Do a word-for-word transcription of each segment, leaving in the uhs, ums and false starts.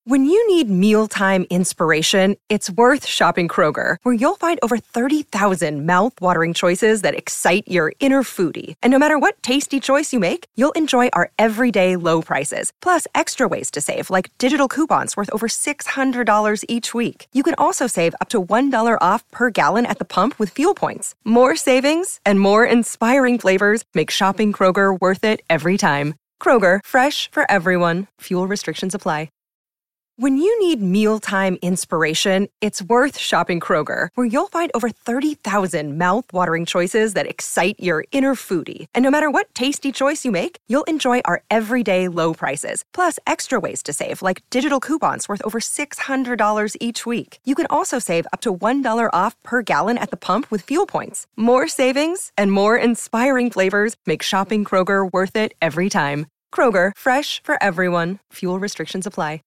When you need mealtime inspiration, it's worth shopping Kroger, where you'll find over thirty thousand mouth-watering choices that excite your inner foodie. And no matter what tasty choice you make, you'll enjoy our everyday low prices, plus extra ways to save, like digital coupons worth over six hundred dollars each week. You can also save up to one dollar off per gallon at the pump with fuel points. More savings and more inspiring flavors make shopping Kroger worth it every time. Kroger, fresh for everyone. Fuel restrictions apply. When you need mealtime inspiration, it's worth shopping Kroger, where you'll find over thirty thousand mouth-watering choices that excite your inner foodie. And no matter what tasty choice you make, you'll enjoy our everyday low prices, plus extra ways to save, like digital coupons worth over six hundred dollars each week. You can also save up to one dollar off per gallon at the pump with fuel points. More savings and more inspiring flavors make shopping Kroger worth it every time. Kroger, fresh for everyone. Fuel restrictions apply.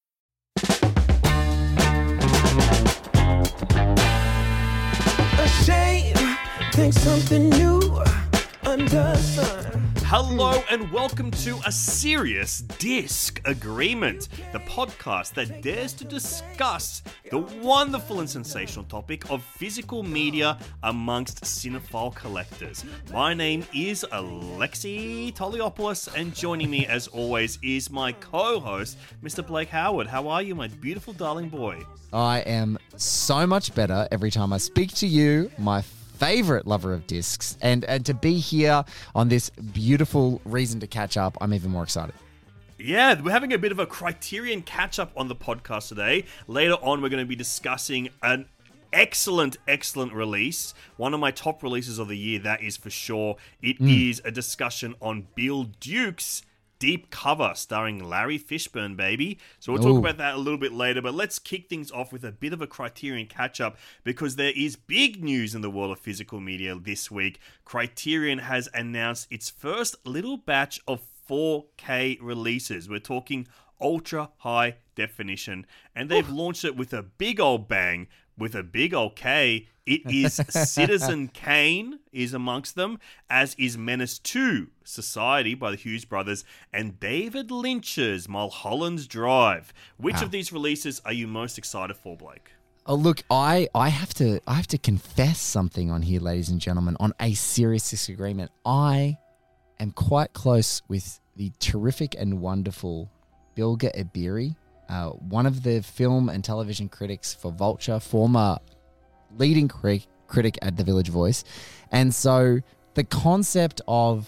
Think something new under sun. Hello and welcome to A Serious Disc Agreement, the podcast that dares to discuss the wonderful and sensational topic of physical media amongst cinephile collectors. My name is Alexi Toliopoulos, and joining me as always is my co-host, Mister Blake Howard. How are you, my beautiful darling boy? I am so much better every time I speak to you, my favorite lover of discs, and and to be here on this beautiful reason to catch up, I'm even more excited. Yeah, we're having a bit of a Criterion catch-up on the podcast today. Later on, we're going to be discussing an excellent, excellent release. One of my top releases of the year, that is for sure. It mm. is a discussion on Bill Duke's Deep Cover, starring Larry Fishburne, baby. So we'll talk Ooh. about that a little bit later, but let's kick things off with a bit of a Criterion catch-up, because there is big news in the world of physical media this week. Criterion has announced its first little batch of four K releases. We're talking ultra high definition, and they've Ooh. launched it with a big old bang, with a big old K. It is Citizen Kane is amongst them, as is Menace two, Society by the Hughes brothers, and David Lynch's Mulholland's Drive. Which wow. of these releases are you most excited for, Blake? Oh, look, I, I have to I have to confess something on here, ladies and gentlemen, on A Serious Disagreement. I am quite close with the terrific and wonderful Bilger Ebiri, uh, one of the film and television critics for Vulture, former leading cri- critic at The Village Voice. And so the concept of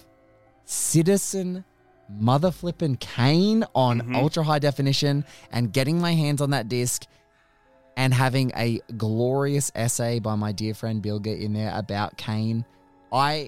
Citizen Mother Flippin' Kane on mm-hmm. ultra high definition and getting my hands on that disc and having a glorious essay by my dear friend Bilger in there about Kane. I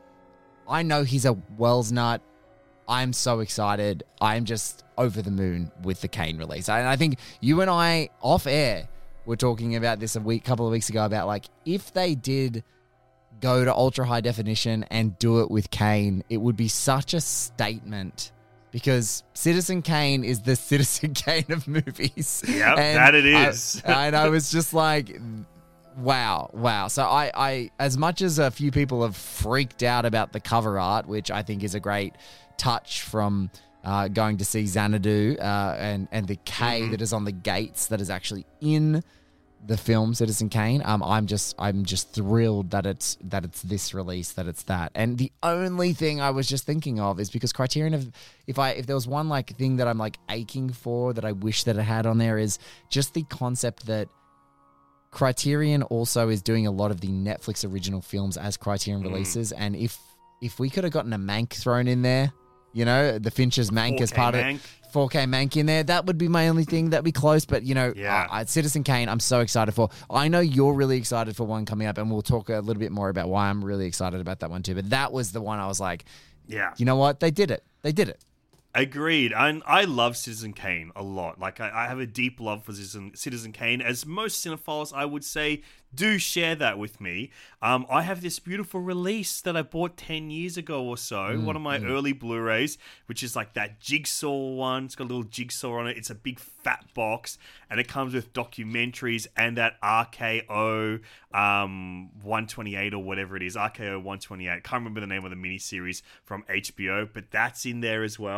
I know he's a Wells nut. I'm so excited. I'm just over the moon with the Kane release. And I think you and I off air were talking about this a week, couple of weeks ago, about like if they did go to ultra high definition and do it with Kane, it would be such a statement, because Citizen Kane is the Citizen Kane of movies. Yep, that it is. I, and I was just like, wow, wow. So I, I, as much as a few people have freaked out about the cover art, which I think is a great touch from uh, going to see Xanadu uh, and, and the K mm-hmm. that is on the gates that is actually in the film Citizen Kane. Um, I'm just I'm just thrilled that it's that it's this release, that it's that. And the only thing I was just thinking of is because Criterion, have, if I if there was one like thing that I'm like aching for that I wish that it had on there, is just the concept that Criterion also is doing a lot of the Netflix original films as Criterion mm. releases. And if if we could have gotten a Mank thrown in there, you know, the Fincher's Mank as part Mank. of four K Mank in there, that would be my only thing. That'd be close. But, you know, yeah. uh, Citizen Kane, I'm so excited for. I know you're really excited for one coming up, and we'll talk a little bit more about why I'm really excited about that one too. But that was the one I was like, yeah, you know what? They did it. They did it. Agreed. And I love Citizen Kane a lot. Like, I, I have a deep love for Citizen, Citizen Kane, as most cinephiles, I would say, do share that with me. Um, I have this beautiful release that I bought ten years ago or so, mm, one of my mm. early Blu-rays, which is like that Jigsaw one. It's got a little jigsaw on it. It's a big fat box, and it comes with documentaries and that R K O um, one twenty-eight or whatever it is, R K O one twenty-eight. I can't remember the name of the miniseries from H B O, but that's in there as well.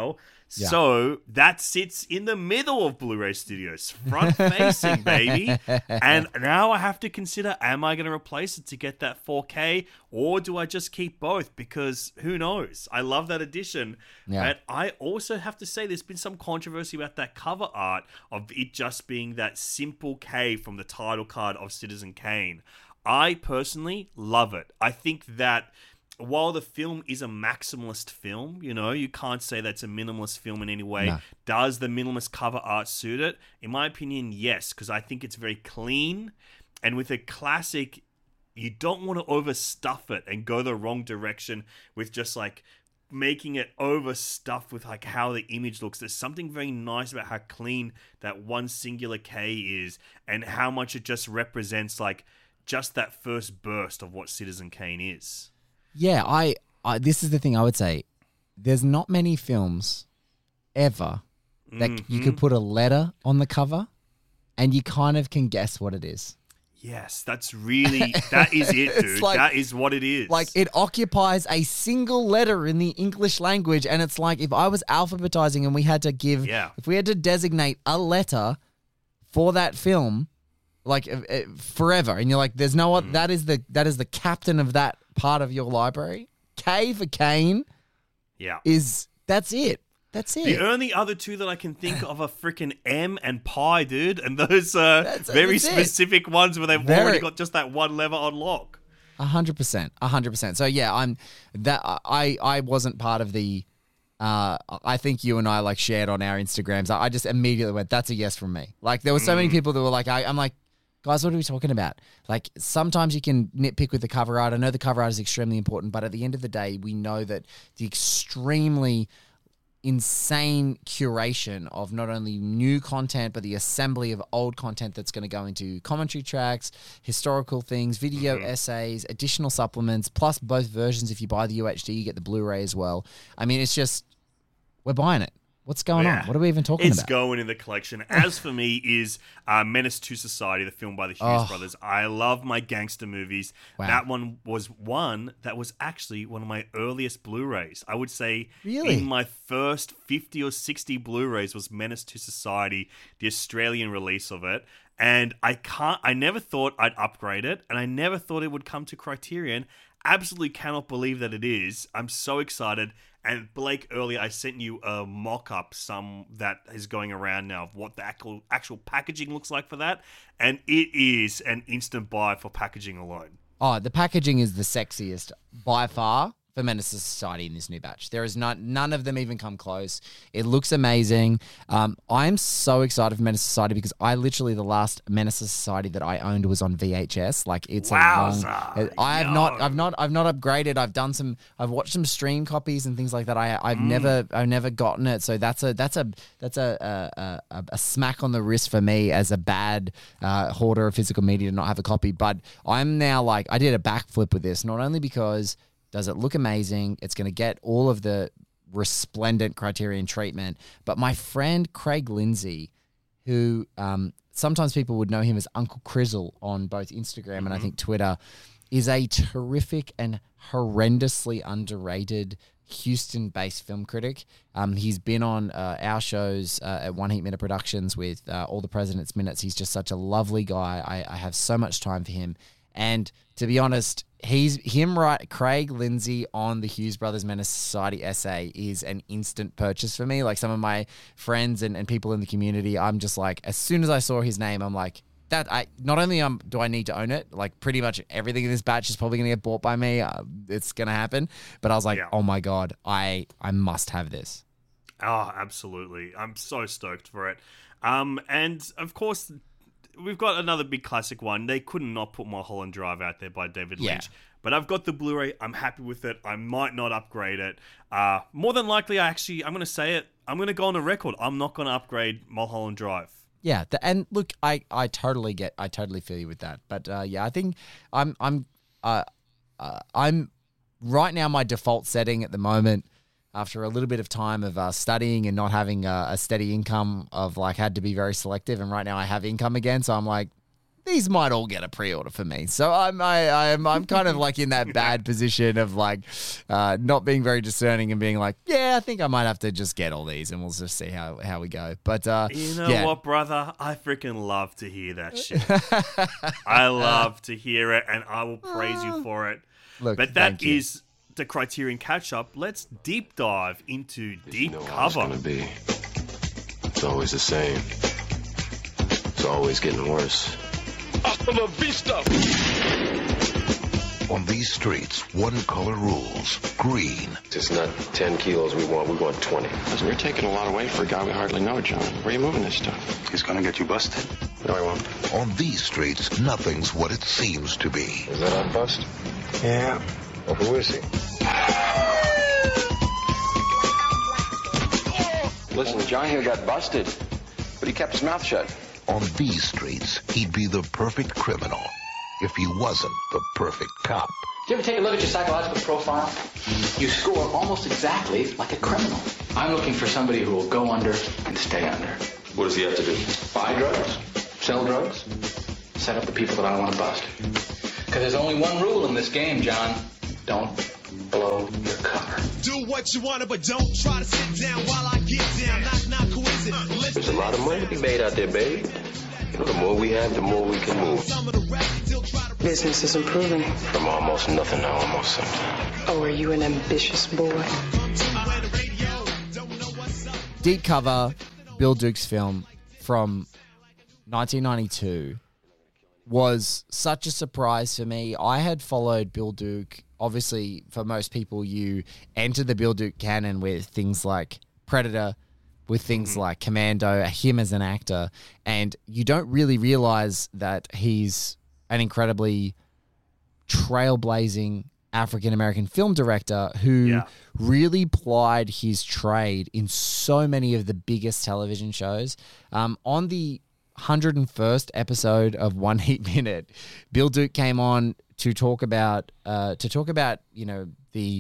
Yeah. So that sits in the middle of Blu-ray Studios, front facing, baby. And now I have to consider, am I going to replace it to get that four K, or do I just keep both? Because who knows? I love that edition. Yeah. But I also have to say there's been some controversy about that cover art of it just being that simple K from the title card of Citizen Kane. I personally love it. I think that while the film is a maximalist film, you know, you can't say that's a minimalist film in any way. No. Does the minimalist cover art suit it? In my opinion, yes, because I think it's very clean. And with a classic, you don't want to overstuff it and go the wrong direction with just like making it overstuffed with like how the image looks. There's something very nice about how clean that one singular K is and how much it just represents like just that first burst of what Citizen Kane is. Yeah, I, I. This is the thing I would say. There's not many films ever that Mm-hmm. you could put a letter on the cover, and you kind of can guess what it is. Yes, that's really, that is it, dude. like- that is what it is. Like it occupies a single letter in the English language, and it's like if I was alphabetizing and we had to give, Yeah. if we had to designate a letter for that film, like uh, uh, forever, and you're like, there's no other. That is the that is the captain of that part of your library. K for Kane Yeah. is that's it. That's The it. only other two that I can think of are freaking M and Pi, dude. And those uh, That's- very that's it. specific ones where they've Very- already got just that one lever on lock. A hundred percent, a hundred percent. So yeah, I'm that I I wasn't part of the. Uh, I think you and I like shared on our Instagrams. I, I just immediately went, "That's a yes from me." Like there were so many people that were like, I, "I'm like, guys, what are we talking about?" Like sometimes you can nitpick with the cover art. I know the cover art is extremely important, but at the end of the day, we know that the extremely insane curation of not only new content but the assembly of old content that's going to go into commentary tracks, historical things, video essays, additional supplements, plus both versions. If you buy the U H D, you get the Blu-ray as well. I mean, it's just, we're buying it. What's going Yeah. on? What are we even talking It's about? going in the collection. As for me is uh, Menace to Society, the film by the Hughes Oh. brothers. I love my gangster movies. Wow. That one was one that was actually one of my earliest Blu-rays. I would say Really? in my first fifty or sixty Blu-rays was Menace to Society, the Australian release of it. And I can't, I never thought I'd upgrade it, and I never thought it would come to Criterion. Absolutely cannot believe that it is. I'm so excited. And Blake, earlier I sent you a mock-up, some that is going around now of what the actual actual packaging looks like for that, and it is an instant buy for packaging alone. Oh, the packaging is the sexiest by far for Menace to Society in this new batch. There is not none of them even come close. It looks amazing. Um, I'm so excited for Menace to Society because I literally the last Menace to Society that I owned was on V H S. Like it's Wowza, a long. I have not. yo. I've not. I've not upgraded. I've done some. I've watched some stream copies and things like that. I. I've never. I've never gotten it. So that's a. That's a. That's a. A, a, a smack on the wrist for me as a bad uh, hoarder of physical media to not have a copy. But I'm now like I did a backflip with this, not only because. Does it look amazing? It's going to get all of the resplendent Criterion treatment. But my friend Craig Lindsay, who um, sometimes people would know him as Uncle Crizzle on both Instagram and I think Twitter, is a terrific and horrendously underrated Houston-based film critic. Um, he's been on uh, our shows uh, at One Heat Minute Productions with uh, All the President's Minutes. He's just such a lovely guy. I, I have so much time for him. And to be honest, he's him right. Craig Lindsay on the Hughes Brothers Menace Society essay is an instant purchase for me. Like some of my friends and, and people in the community, I'm just like, as soon as I saw his name, I'm like, that I not only um do I need to own it, like pretty much everything in this batch is probably gonna get bought by me. Uh, it's gonna happen. But I was like, Yeah. oh my god, I I must have this. Oh, absolutely. I'm so stoked for it. Um, and of course, we've got another big classic one. They couldn't not put Mulholland Drive out there by David Yeah. Lynch. But I've got the Blu-ray. I'm happy with it. I might not upgrade it. Uh, more than likely, I actually, I'm going to say it. I'm going to go on the record. I'm not going to upgrade Mulholland Drive. Yeah, the, and look, I, I totally get, I totally feel you with that. But uh, yeah, I think I'm I'm uh, uh, I'm right now my default setting at the moment. After a little bit of time of uh, studying and not having a, a steady income, of like had to be very selective, and right now I have income again, so I'm like, these might all get a pre-order for me. So I'm I, I'm I'm kind of like in that bad position of like uh, not being very discerning and being like, yeah, I think I might have to just get all these and we'll just see how, how we go. But uh, you know yeah. what, brother? I freaking love to hear that shit. I love to hear it, and I will praise you for it. Look, but that thank you. is the Criterion catch-up. Let's deep dive into deep You know how it's cover. gonna be. It's always the same. It's always getting worse. Hasta la vista! On these streets, one color rules. Green. It's not ten kilos we want, we want twenty. Listen, you're taking a lot of weight for a guy we hardly know, John. Where are you moving this stuff? He's gonna get you busted. No, I won't. On these streets, nothing's what it seems to be. Is that our bust? Yeah. Well, who is he? Listen, John here got busted, but he kept his mouth shut. On these streets, he'd be the perfect criminal if he wasn't the perfect cop. Did you ever take a look at your psychological profile? You score almost exactly like a criminal. I'm looking for somebody who will go under and stay under. What does he have to do? Buy drugs, sell drugs, set up the people that I want to bust. Because there's only one rule in this game, John. Don't blow your cover. Do what you want, but don't try to sit down while I get down. Not, not coincidence. There's a lot of money to be made out there, babe. You know, the more we have, the more we can move. Business is improving. From almost nothing to almost something. Oh, are you an ambitious boy? Deep Cover, Bill Duke's film from nineteen ninety-two, was such a surprise for me. I had followed Bill Duke. Obviously, for most people, you enter the Bill Duke canon with things like Predator, with things mm-hmm. like Commando, him as an actor, and you don't really realize that he's an incredibly trailblazing African-American film director who Yeah. really plied his trade in so many of the biggest television shows. Um, on the one hundred first episode of One Heat Minute, Bill Duke came on to talk about uh, to talk about you know the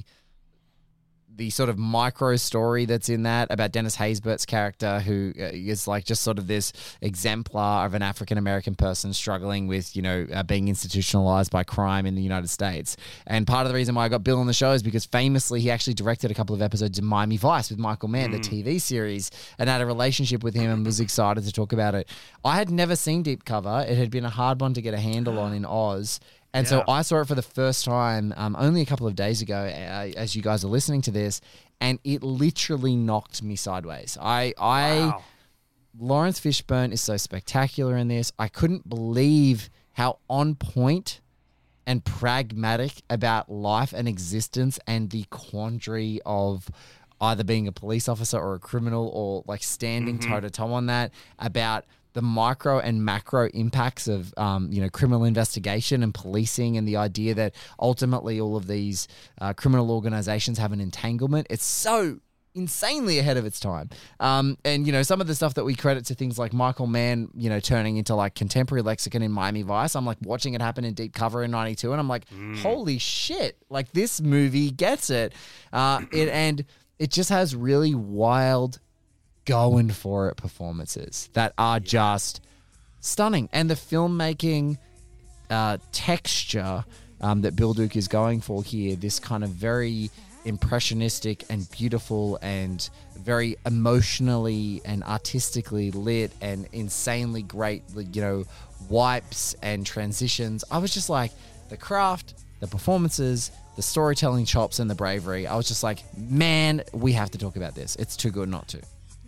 the sort of micro story that's in that about Dennis Haysbert's character, who uh, is like just sort of this exemplar of an African-American person struggling with, you know, uh, being institutionalized by crime in the United States. And part of the reason why I got Bill on the show is because famously he actually directed a couple of episodes of Miami Vice with Michael Mann, mm. the T V series, and had a relationship with him and was excited to talk about it. I had never seen Deep Cover. It had been a hard one to get a handle on in Oz. And yeah. so I saw it for the first time um, only a couple of days ago uh, as you guys are listening to this, and it literally knocked me sideways. I, I, Wow. Lawrence Fishburne is so spectacular in this. I couldn't believe how on point and pragmatic about life and existence and the quandary of either being a police officer or a criminal or like standing Mm-hmm. toe to toe on that, about the micro and macro impacts of, um, you know, criminal investigation and policing, and the idea that ultimately all of these uh, criminal organizations have an entanglement. It's so insanely ahead of its time. Um, and, you know, some of the stuff that we credit to things like Michael Mann, you know, turning into like contemporary lexicon in Miami Vice. I'm like watching it happen in Deep Cover in ninety-two, and I'm like, mm. holy shit, like this movie gets it. Uh, it and it just has really wild going for it performances that are just stunning. And the filmmaking uh, texture um, that Bill Duke is going for here, this kind of very impressionistic and beautiful and very emotionally and artistically lit and insanely great, you know, wipes and transitions. I was just like, the craft, the performances, the storytelling chops, and the bravery. I was just like, man, we have to talk about this. It's too good not to.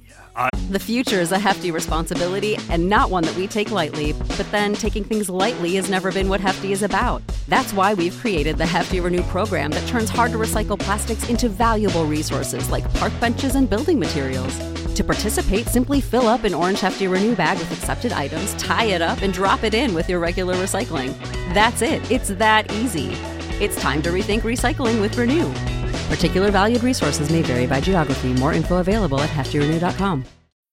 The future is a hefty responsibility and not one that we take lightly. But then taking things lightly has never been what Hefty is about. That's why we've created the Hefty Renew program that turns hard to recycle plastics into valuable resources like park benches and building materials. To participate, simply fill up an orange Hefty Renew bag with accepted items, tie it up, and drop it in with your regular recycling. That's it. It's that easy. It's time to rethink recycling with Renew. Particular valued resources may vary by geography. More info available at hefty renew dot com.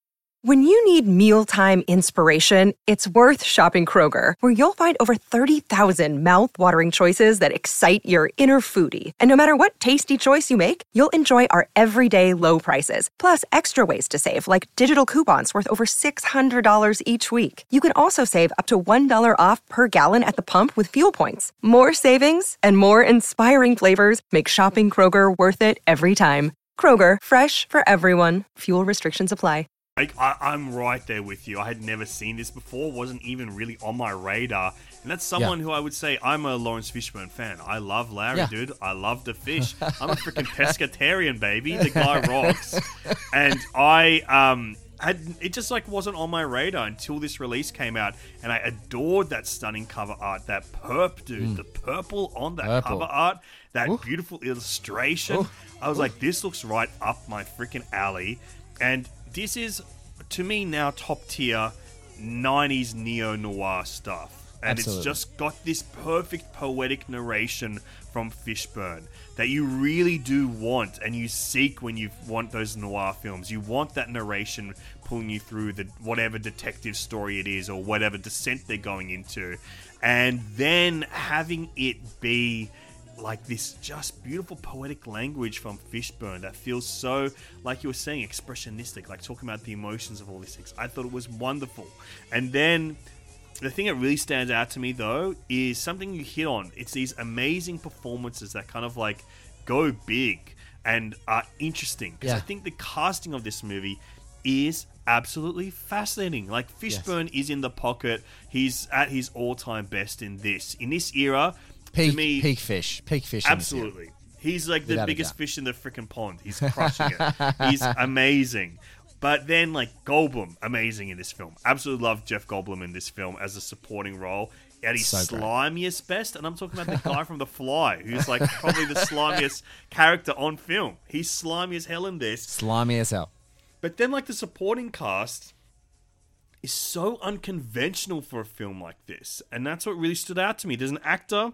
When you need mealtime inspiration, it's worth shopping Kroger, where you'll find over thirty thousand mouth-watering choices that excite your inner foodie. And no matter what tasty choice you make, you'll enjoy our everyday low prices, plus extra ways to save, like digital coupons worth over six hundred dollars each week. You can also save up to one dollar off per gallon at the pump with fuel points. More savings and more inspiring flavors make shopping Kroger worth it every time. Kroger, fresh for everyone. Fuel restrictions apply. Like, I, I'm right there with you. I had never seen this before, wasn't even really on my radar. And that's someone Yeah. who I would say I'm a Lawrence Fishburne fan. I love Larry, Yeah. dude. I love the fish. I'm a freaking pescatarian, baby. The guy rocks. And I um had it just like wasn't on my radar until this release came out, and I adored that stunning cover art. That perp, dude. Mm. The purple on that Purple. cover art. That Ooh. beautiful illustration. Ooh. I was Ooh. like, this looks right up my freaking alley. And this is, to me, now top tier nineties neo-noir stuff. And Absolutely. it's just got this perfect poetic narration from Fishburne that you really do want and you seek when you want those noir films. You want that narration pulling you through the whatever detective story it is or whatever descent they're going into. And then having it be like this just beautiful poetic language from Fishburne that feels so, like you were saying, expressionistic, like talking about the emotions of all these things. I thought it was wonderful. And then the thing that really stands out to me, though, is something you hit on. It's these amazing performances that kind of like go big and are interesting. Because Yeah. I think the casting of this movie is absolutely fascinating. Like, Fishburne is in the pocket. He's at his all-time best in this. In this era, Peak, to me, peak fish. Peak fish. in this year. absolutely. He's like the Without a biggest doubt. fish in the freaking pond. He's crushing it. He's amazing. But then, like, Goldblum, amazing in this film. Absolutely love Jeff Goldblum in this film as a supporting role. At his So great. slimiest best, and I'm talking about the guy from The Fly, who's like probably the slimiest character on film. He's slimy as hell in this. Slimy as hell. But then, like, the supporting cast is so unconventional for a film like this. And that's what really stood out to me. There's an actor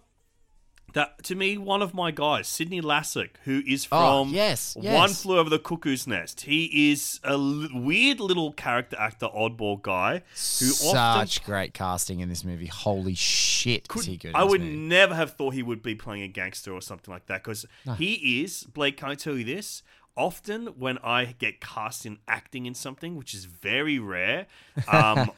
that, to me, one of my guys, Sidney Lassick, who is Oh, from yes, One yes. Flew Over the Cuckoo's Nest. He is a l- weird little character actor, oddball guy, who Such often... great casting in this movie. Holy shit, is he good in I this would movie. never have thought he would be playing a gangster or something like that, because he is, Blake, can I tell you this? Often when I get cast in acting in something, which is very rare, um,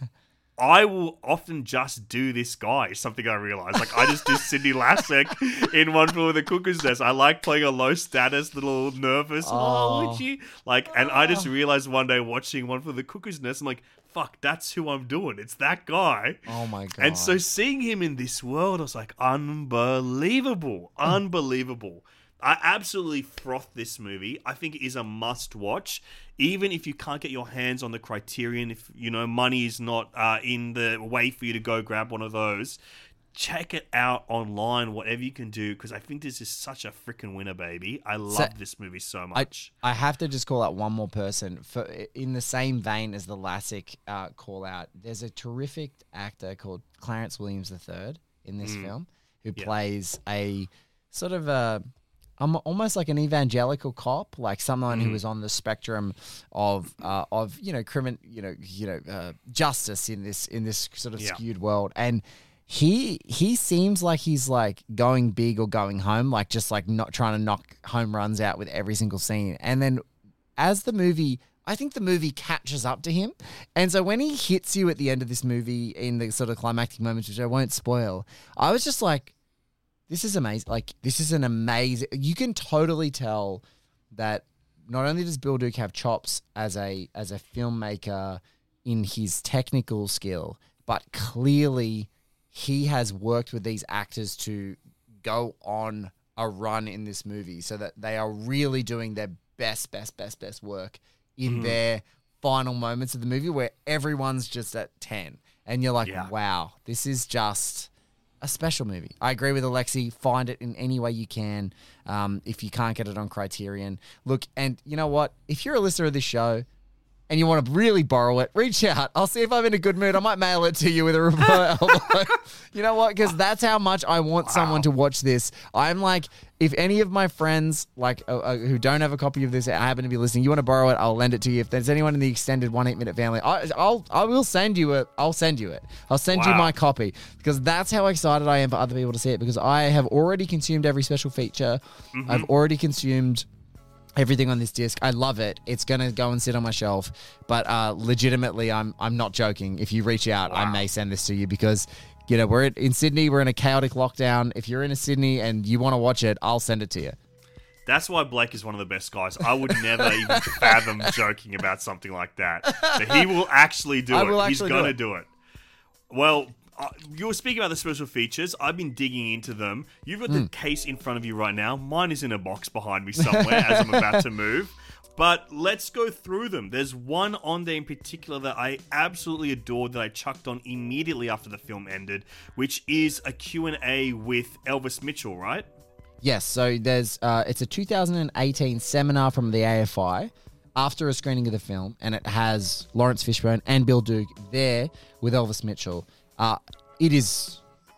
I will often just do this guy, is something I realize. Like, I just do Sidney Lassick in One Flew Over the Cuckoo's Nest. I like playing a low status, little nervous, oh, Oh. would you? Like, and I just realized one day watching One Flew Over the Cuckoo's Nest, I'm like, fuck, that's who I'm doing. It's that guy. Oh my god. And so seeing him in this world, I was like, unbelievable. Unbelievable. I absolutely froth this movie. I think it is a must watch. Even if you can't get your hands on the Criterion, if, you know, money is not uh, in the way for you to go grab one of those, check it out online, whatever you can do, because I think this is such a freaking winner, baby. I love So, this movie so I, much. I have to just call out one more person for in the same vein as the Lassick uh, call out. There's a terrific actor called Clarence Williams the third in this Mm. film who Yeah. plays a sort of a um, almost like an evangelical cop, like someone Mm. who is on the spectrum of uh, of you know crimin you know you know uh, justice in this in this sort of Yeah. skewed world. And He he seems like he's like going big or going home, like just like not trying to knock home runs out with every single scene. And then as the movie, I think the movie catches up to him. And so when he hits you at the end of this movie in the sort of climactic moments, which I won't spoil, I was just like, this is amazing. Like, this is an amazing, you can totally tell that not only does Bill Duke have chops as a as a filmmaker in his technical skill, but clearly he has worked with these actors to go on a run in this movie so that they are really doing their best, best, best, best work in Mhm. their final moments of the movie where everyone's just at ten. And you're like, Yeah. wow, this is just a special movie. I agree with Alexi. Find it in any way you can. Um, if you can't get it on Criterion, look, and you know what? If you're a listener of this show, and you want to really borrow it, reach out. I'll see if I'm in a good mood. I might mail it to you with a remote envelope. You know what? Because that's how much I want wow. someone to watch this. I'm like, if any of my friends like uh, uh, who don't have a copy of this, I happen to be listening, you want to borrow it, I'll lend it to you. If there's anyone in the extended one eight minute family, I, I'll I will send you it. I'll send you it. I'll send wow. you my copy because that's how excited I am for other people to see it. Because I have already consumed every special feature. Mm-hmm. I've already consumed everything on this disc. I love it. It's gonna go and sit on my shelf. But uh, legitimately, I'm I'm not joking. If you reach out, wow. I may send this to you because, you know, we're in Sydney. We're in a chaotic lockdown. If you're in a Sydney and you want to watch it, I'll send it to you. That's why Blake is one of the best guys. I would never even fathom joking about something like that. But he will actually do I it. Will He's actually gonna do it. do it. Well. Uh, you were speaking about the special features. I've been digging into them. You've got mm. the case in front of you right now. Mine is in a box behind me somewhere as I'm about to move. But let's go through them. There's one on there in particular that I absolutely adored that I chucked on immediately after the film ended, which is a Q and A with Elvis Mitchell, right? Yes. So there's uh, it's a two thousand eighteen seminar from the A F I after a screening of the film, and it has Lawrence Fishburne and Bill Duke there with Elvis Mitchell. Uh, it is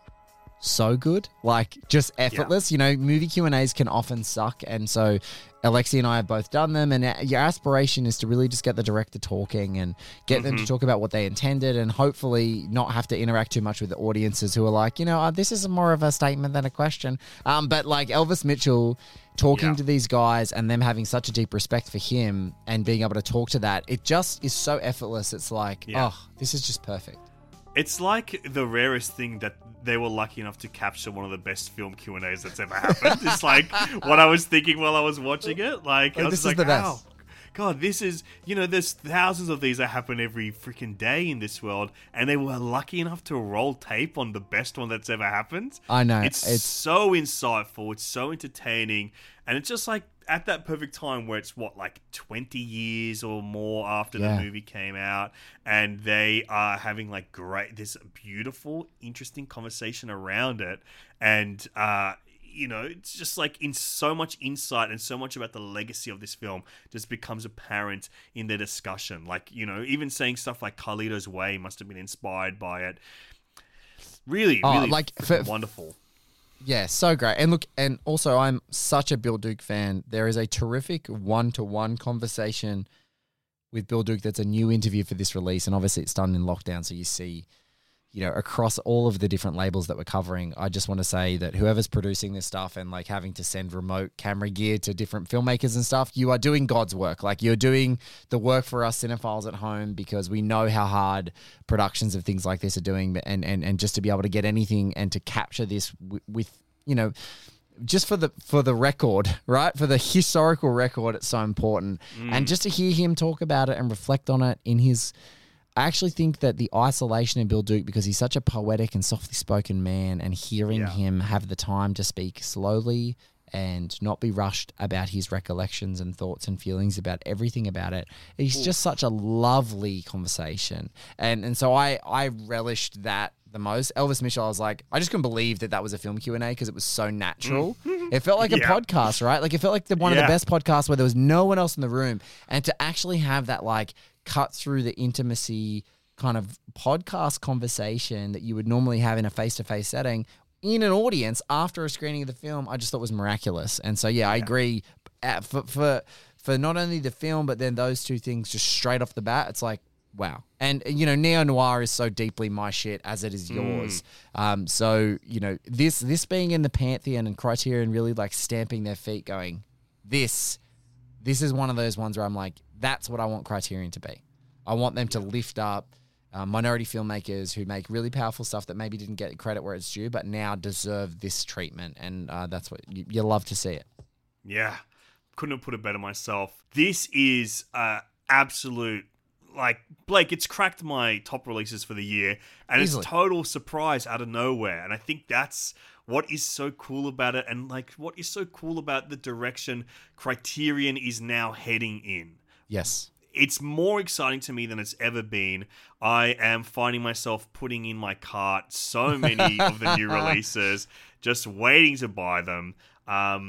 so good, like just effortless. Yeah. You know, movie Q and A's can often suck, and so Alexi and I have both done them, and your aspiration is to really just get the director talking and get mm-hmm. them to talk about what they intended and hopefully not have to interact too much with the audiences who are like, you know, uh, this is more of a statement than a question. Um, but like Elvis Mitchell talking yeah. to these guys and them having such a deep respect for him and being able to talk to that, it just is so effortless. It's like, yeah. oh, this is just perfect. It's like the rarest thing that they were lucky enough to capture one of the best film Q and A's that's ever happened. It's like what I was thinking while I was watching it. Like, oh, I was this is like, the best. oh, God, this is, you know, there's thousands of these that happen every freaking day in this world, and they were lucky enough to roll tape on the best one that's ever happened. I know. It's, it's so insightful. It's so entertaining. And it's just like at that perfect time where it's what, like twenty years or more after yeah. the movie came out, and they are having like great, this beautiful, interesting conversation around it. And, uh, you know, it's just like in so much insight and so much about the legacy of this film just becomes apparent in their discussion. Like, you know, even saying stuff like Carlito's Way must have been inspired by it. Really, oh, really like, for, for, wonderful. Yeah, so great. And look, and also I'm such a Bill Duke fan. There is a terrific one-to-one conversation with Bill Duke that's a new interview for this release. And obviously it's done in lockdown, so you see, you know, across all of the different labels that we're covering. I just want to say that whoever's producing this stuff and like having to send remote camera gear to different filmmakers and stuff, you are doing God's work. Like you're doing the work for us cinephiles at home because we know how hard productions of things like this are doing. And, and, and just to be able to get anything and to capture this w- with, you know, just for the for the record, right? For the historical record, it's so important. Mm. And just to hear him talk about it and reflect on it in his... I actually think that the isolation of Bill Duke, because he's such a poetic and softly spoken man, and hearing yeah. him have the time to speak slowly and not be rushed about his recollections and thoughts and feelings about everything about it, it's just such a lovely conversation. And and so I, I relished that the most. Elvis Mitchell, I was like, I just couldn't believe that that was a film Q and A because it was so natural. It felt like a yeah. podcast, right? Like it felt like the, one yeah. of the best podcasts where there was no one else in the room. And to actually have that like cut through the intimacy kind of podcast conversation that you would normally have in a face-to-face setting in an audience after a screening of the film, I just thought was miraculous. And so, yeah, I agree. Uh, for, for, for not only the film, but then those two things just straight off the bat, it's like, wow. And, you know, neo-noir is so deeply my shit as it is yours. Mm. Um, so, you know, this this being in the Pantheon and Criterion really like stamping their feet going, this, this is one of those ones where I'm like, that's what I want Criterion to be. I want them to lift up uh, minority filmmakers who make really powerful stuff that maybe didn't get credit where it's due, but now deserve this treatment. And uh, that's what you, you love to see it. Yeah. Couldn't have put it better myself. This is uh, absolute, like, Blake, it's cracked my top releases for the year, and Easily. It's total surprise out of nowhere. And I think that's what is so cool about it, and like what is so cool about the direction Criterion is now heading in. Yes. It's more exciting to me than it's ever been. I am finding myself putting in my cart so many of the new releases, just waiting to buy them. Um,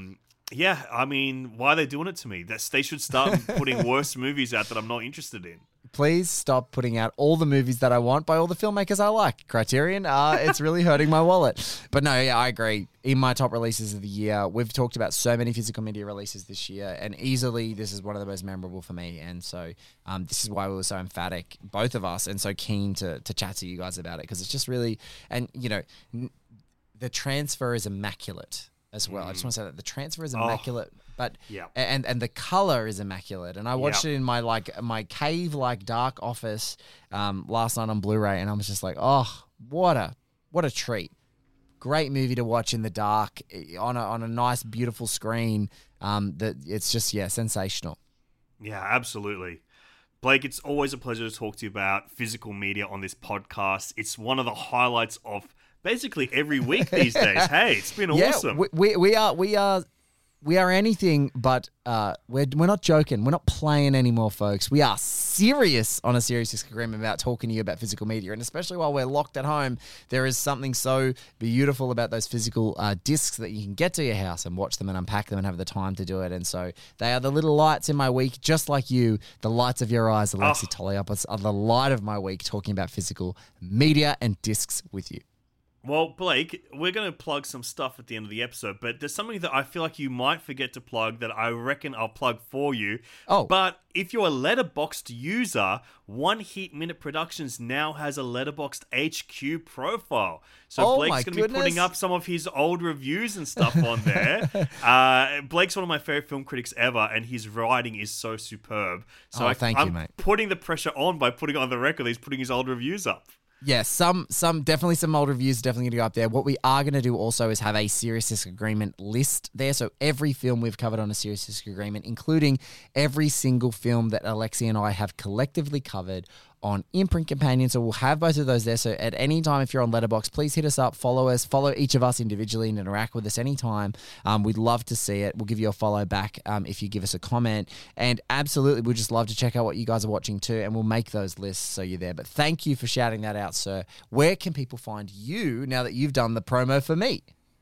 Yeah, I mean, why are they doing it to me? That's, they should start putting worse movies out that I'm not interested in. Please stop putting out all the movies that I want by all the filmmakers I like. Criterion, uh, it's really hurting my wallet. But no, yeah, I agree. In my top releases of the year, we've talked about so many physical media releases this year, and easily this is one of the most memorable for me. And so um, this is why we were so emphatic, both of us, and so keen to to chat to you guys about it, because it's just really, and you know, n- the transfer is immaculate as well. Mm. I just want to say that the transfer is immaculate. Oh. But yeah. and and the color is immaculate. And I watched yep. it in my like my cave like dark office um, last night on Blu-ray, and I was just like, oh, what a what a treat! Great movie to watch in the dark on a on a nice beautiful screen. Um, that it's just yeah sensational. Yeah, absolutely. Blake, it's always a pleasure to talk to you about physical media on this podcast. It's one of the highlights of basically every week these days. Hey, it's been yeah, awesome. We, we we are we are. We are anything but, uh, we're, we're not joking. We're not playing anymore, folks. We are serious on a serious disagreement about talking to you about physical media. And especially while we're locked at home, there is something so beautiful about those physical uh, discs that you can get to your house and watch them and unpack them and have the time to do it. And so they are the little lights in my week, just like you. The lights of your eyes, Alexi oh. Toliopoulos, are the light of my week, talking about physical media and discs with you. Well, Blake, we're going to plug some stuff at the end of the episode, but there's something that I feel like you might forget to plug that I reckon I'll plug for you. Oh. But if you're a Letterboxd user, One Heat Minute Productions now has a Letterboxd H Q profile. So oh Blake's going to be putting up some of his old reviews and stuff on there. uh, Blake's one of my favorite film critics ever, and his writing is so superb. So oh, I, thank I'm you, mate. putting the pressure on by putting it on the record. He's putting his old reviews up. Yeah, some, some definitely some old reviews are definitely going to go up there. What we are going to do also is have a Serious Disagreement list there. So every film we've covered on a Serious Disagreement, including every single film that Alexi and I have collectively covered on Imprint Companion. So we'll have both of those there. So at any time, if you're on Letterboxd, please hit us up, follow us, follow each of us individually and interact with us anytime. Um, we'd love to see it. We'll give you a follow back um, if you give us a comment. And absolutely, we'd just love to check out what you guys are watching too. And we'll make those lists so you're there. But thank you for shouting that out, sir. Where can people find you now that you've done the promo for me?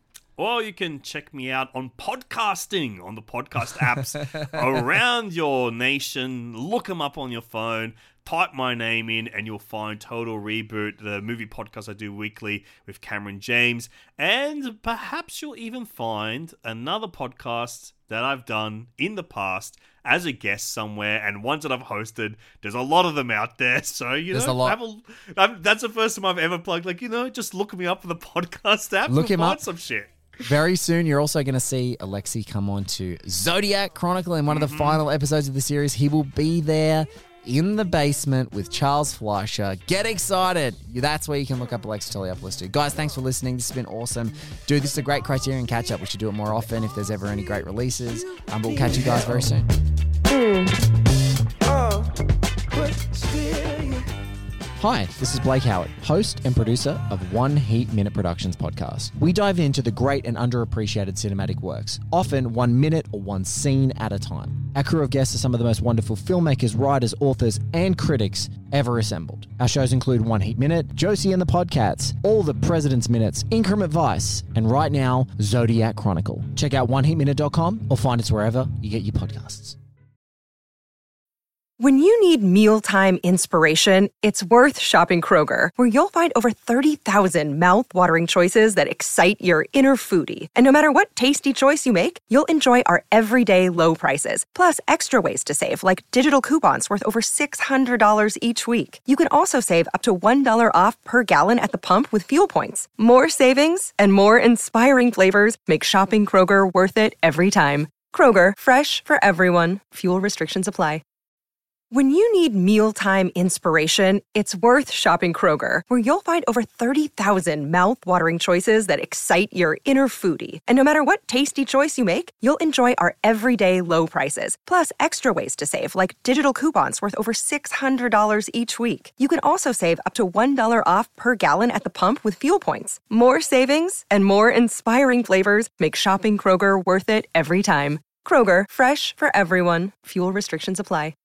Or you can check me out on podcasting, on the podcast apps around your nation. Look them up on your phone. Type my name in and you'll find Total Reboot, the movie podcast I do weekly with Cameron James. And perhaps you'll even find another podcast that I've done in the past as a guest somewhere, and ones that I've hosted. There's a lot of them out there, so you There's know, a lot. Have a, I'm, that's the first time I've ever plugged. Like, you know, just look me up on the podcast app. Look and him find up. some shit. Very soon, you're also going to see Alexi come on to Zodiac Chronicle in one of the final episodes of the series. He will be there in the basement with Charles Fleischer. Get excited. That's where you can look up Alexi Toliopoulos too. Guys, thanks for listening. This has been awesome. Dude, this is a great Criterion catch-up. We should do it more often if there's ever any great releases. Um, but we'll catch you guys very soon. Hi, this is Blake Howard, host and producer of One Heat Minute Productions podcast. We dive into the great and underappreciated cinematic works, often one minute or one scene at a time. Our crew of guests are some of the most wonderful filmmakers, writers, authors, and critics ever assembled. Our shows include One Heat Minute, Josie and the Podcats, All the President's Minutes, Increment Vice, and right now, Zodiac Chronicle. Check out one heat minute dot com or find us wherever you get your podcasts. When you need mealtime inspiration, it's worth shopping Kroger, where you'll find over thirty thousand mouth-watering choices that excite your inner foodie. And no matter what tasty choice you make, you'll enjoy our everyday low prices, plus extra ways to save, like digital coupons worth over six hundred dollars each week. You can also save up to one dollar off per gallon at the pump with fuel points. More savings and more inspiring flavors make shopping Kroger worth it every time. Kroger, fresh for everyone. Fuel restrictions apply. When you need mealtime inspiration, it's worth shopping Kroger, where you'll find over thirty thousand mouth-watering choices that excite your inner foodie. And no matter what tasty choice you make, you'll enjoy our everyday low prices, plus extra ways to save, like digital coupons worth over six hundred dollars each week. You can also save up to one dollar off per gallon at the pump with fuel points. More savings and more inspiring flavors make shopping Kroger worth it every time. Kroger, fresh for everyone. Fuel restrictions apply.